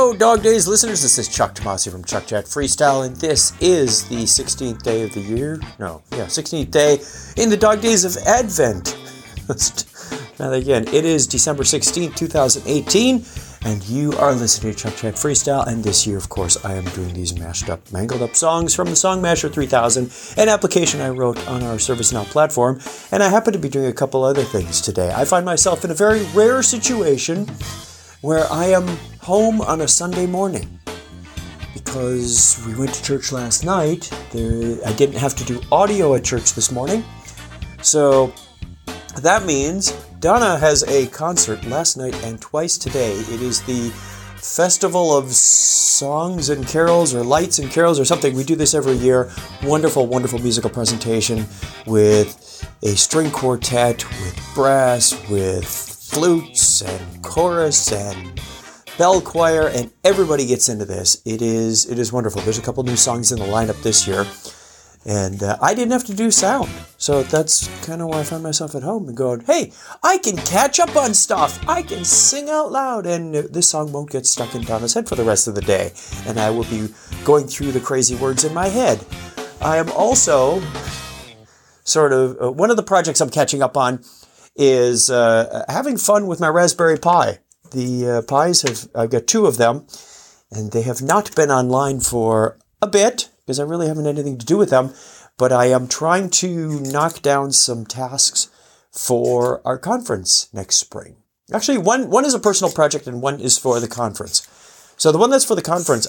Hello, Dog Days listeners. This is Chuck Tomasi from Chuck Chat Freestyle, and this is the 16th day of the year. 16th day in the Dog Days of Advent. Now again, it is December 16th, 2018, and you are listening to Chuck Chat Freestyle, and this year, of course, I am doing these mashed up, mangled up songs from the Song Masher 3000, an application I wrote on our ServiceNow platform, and I happen to be doing a couple other things today. I find myself in a very rare situation where I am home on a Sunday morning because we went to church last night. I didn't have to do audio at church this morning, so that means Donna has a concert last night and twice today. It is the Festival of Songs and Carols, or Lights and Carols, or something. We do this every year. Wonderful, wonderful musical presentation with a string quartet, with brass, with flutes and chorus and bell choir, and everybody gets into this. It is wonderful. There's a couple new songs in the lineup this year, and I didn't have to do sound, so that's kind of why I found myself at home and going, hey, I can catch up on stuff. I can sing out loud, and this song won't get stuck in Donna's head for the rest of the day, and I will be going through the crazy words in my head. I am also one of the projects I'm catching up on is having fun with my Raspberry Pi. The Pis I've got two of them, and they have not been online for a bit because I really haven't had anything to do with them, but I am trying to knock down some tasks for our conference next spring. Actually, one is a personal project and one is for the conference. So the one that's for the conference,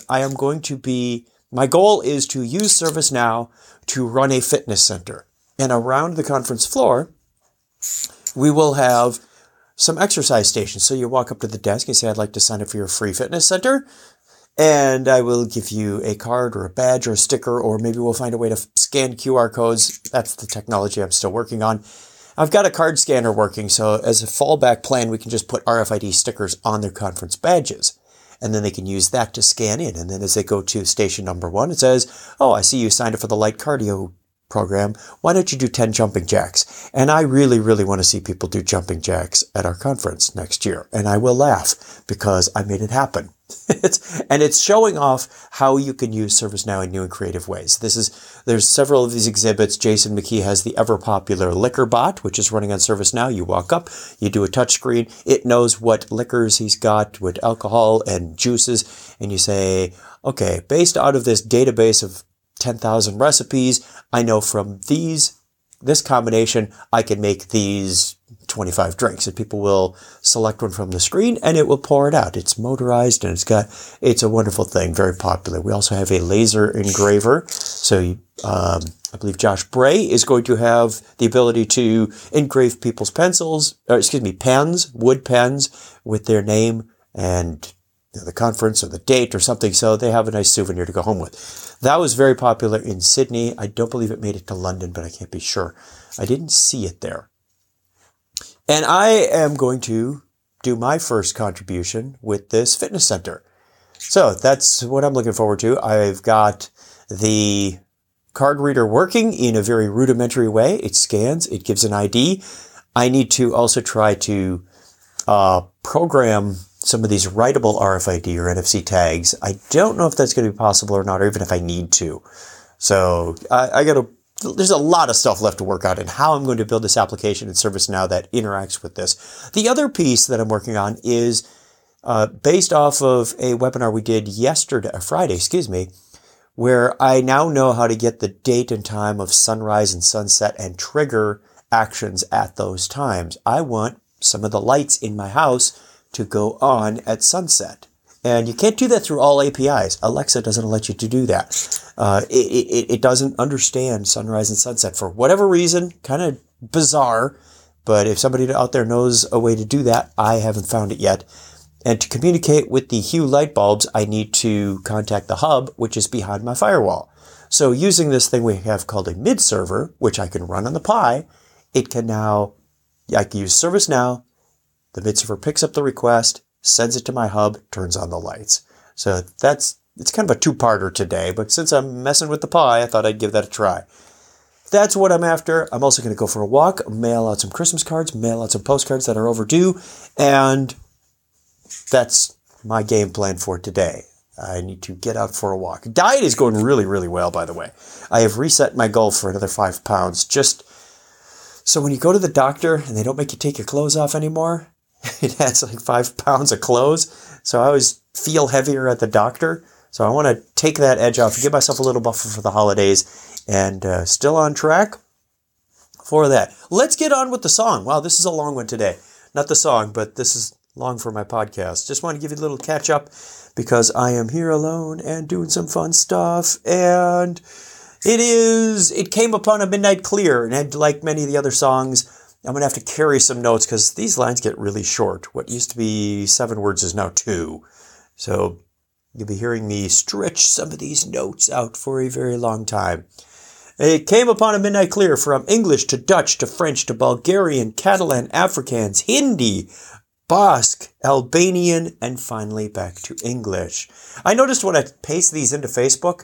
my goal is to use ServiceNow to run a fitness center. And around the conference floor, we will have some exercise stations. So you walk up to the desk and say, I'd like to sign up for your free fitness center. And I will give you a card or a badge or a sticker, or maybe we'll find a way to scan QR codes. That's the technology I'm still working on. I've got a card scanner working, so as a fallback plan, we can just put RFID stickers on their conference badges. And then they can use that to scan in. And then as they go to station number 1, it says, oh, I see you signed up for the light cardio program. Why don't you do 10 jumping jacks? And I really, really want to see people do jumping jacks at our conference next year. And I will laugh because I made it happen. It's showing off how you can use ServiceNow in new and creative ways. There's several of these exhibits. Jason McKee has the ever popular liquor bot, which is running on ServiceNow. You walk up, you do a touch screen. It knows what liquors he's got, what alcohol and juices. And you say, okay, based out of this database of 10,000 recipes, I know from this combination, I can make these 25 drinks, and people will select one from the screen and it will pour it out. It's motorized and it's a wonderful thing, very popular. We also have a laser engraver. So I believe Josh Bray is going to have the ability to engrave people's pens, wood pens with their name and the conference or the date or something, so they have a nice souvenir to go home with. That was very popular in Sydney. I don't believe it made it to London, but I can't be sure. I didn't see it there. And I am going to do my first contribution with this fitness center. So that's what I'm looking forward to. I've got the card reader working in a very rudimentary way. It scans, it gives an ID. I need to also try to program some of these writable RFID or NFC tags. I don't know if that's going to be possible or not, or even if I need to. So there's a lot of stuff left to work out and how I'm going to build this application in ServiceNow that interacts with this. The other piece that I'm working on is based off of a webinar we did Friday, where I now know how to get the date and time of sunrise and sunset and trigger actions at those times. I want some of the lights in my house to go on at sunset. And you can't do that through all APIs. Alexa doesn't let you to do that. It doesn't understand sunrise and sunset for whatever reason. Kind of bizarre. But if somebody out there knows a way to do that, I haven't found it yet. And to communicate with the Hue light bulbs, I need to contact the hub, which is behind my firewall. So using this thing we have called a mid server, which I can run on the Pi, I can use ServiceNow. The mid server picks up the request, sends it to my hub, turns on the lights. So it's kind of a two-parter today, but since I'm messing with the Pi, I thought I'd give that a try. That's what I'm after. I'm also going to go for a walk, mail out some Christmas cards, mail out some postcards that are overdue, and that's my game plan for today. I need to get out for a walk. Diet is going really, really well, by the way. I have reset my goal for another 5 pounds. Just so when you go to the doctor and they don't make you take your clothes off anymore, it adds like 5 pounds of clothes. So I always feel heavier at the doctor. So I want to take that edge off, give myself a little buffer for the holidays, and still on track for that. Let's get on with the song. Wow, this is a long one today. Not the song, but this is long for my podcast. Just want to give you a little catch up because I am here alone and doing some fun stuff. And it came upon a midnight clear, and like many of the other songs, I'm going to have to carry some notes because these lines get really short. What used to be 7 words is now 2. So you'll be hearing me stretch some of these notes out for a very long time. It came upon a midnight clear from English to Dutch to French to Bulgarian, Catalan, Afrikaans, Hindi, Basque, Albanian, and finally back to English. I noticed when I paste these into Facebook,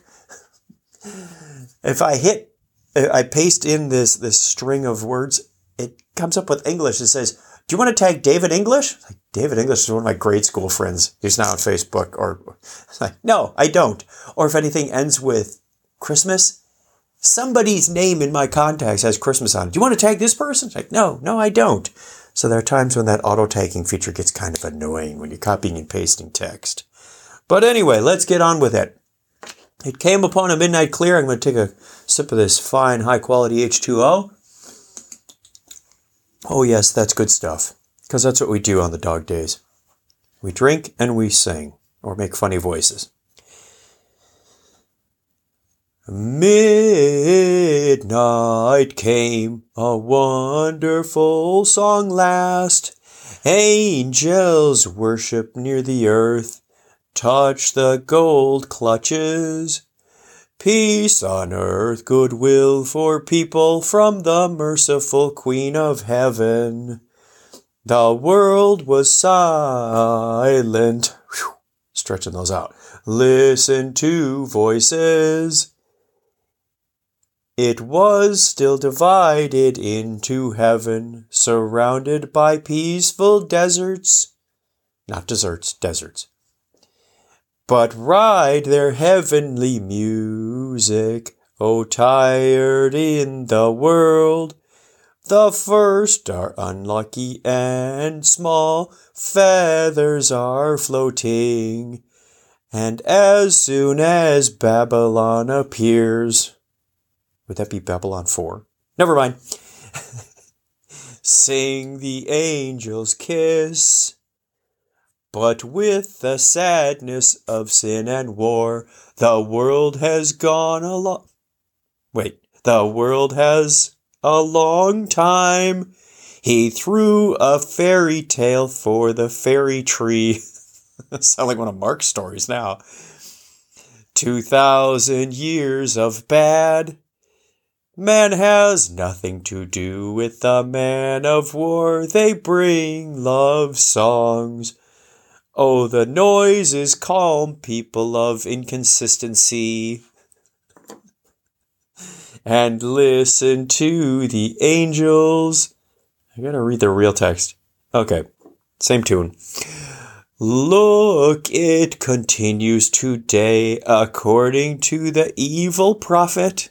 if I paste in this string of words, it comes up with English. It says, do you want to tag David English? Like, David English is one of my grade school friends. He's now on Facebook. Or like, no, I don't. Or if anything ends with Christmas, somebody's name in my contacts has Christmas on it. Do you want to tag this person? It's like, no, I don't. So there are times when that auto-tagging feature gets kind of annoying when you're copying and pasting text. But anyway, let's get on with it. It came upon a midnight clear. I'm going to take a sip of this fine, high-quality H2O. Oh, yes, that's good stuff. Because that's what we do on the dog days. We drink and we sing, or make funny voices. Midnight came, a wonderful song last. Angels worship near the earth, touch the gold clutches. Peace on earth, goodwill for people from the merciful Queen of Heaven. The world was silent. Whew, stretching those out. Listen to voices. It was still divided into heaven, surrounded by peaceful deserts. Not deserts, deserts. But ride their heavenly music, oh tired in the world. The first are unlucky and small, feathers are floating. And as soon as Babylon appears, would that be Babylon 4? Never mind. Sing the angels' kiss. But with the sadness of sin and war, the world has gone a long... The world has a long time. He threw a fairy tale for the fairy tree. Sound like one of Mark's stories now. 2,000 years of bad. Man has nothing to do with the man of war. They bring love songs. Oh, the noise is calm, people of inconsistency. And listen to the angels. I gotta read the real text. Okay, same tune. Look, it continues today according to the evil prophet.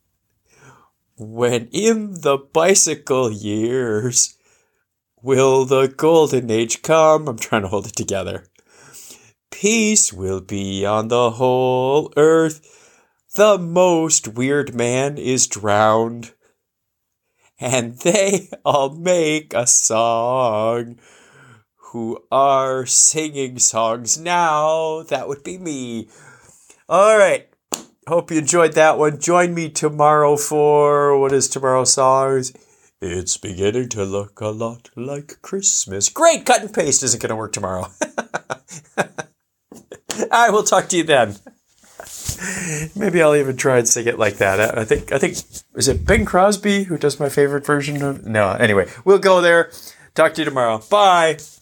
When in the bicycle years will the golden age come? I'm trying to hold it together. Peace will be on the whole earth. The most weird man is drowned. And they all make a song. Who are singing songs now? That would be me. All right. Hope you enjoyed that one. Join me tomorrow for, what is tomorrow's songs? It's beginning to look a lot like Christmas. Great, cut and paste isn't going to work tomorrow. I will talk to you then. Maybe I'll even try and sing it like that. I think, is it Bing Crosby who does my favorite version of? No, anyway, we'll go there. Talk to you tomorrow. Bye.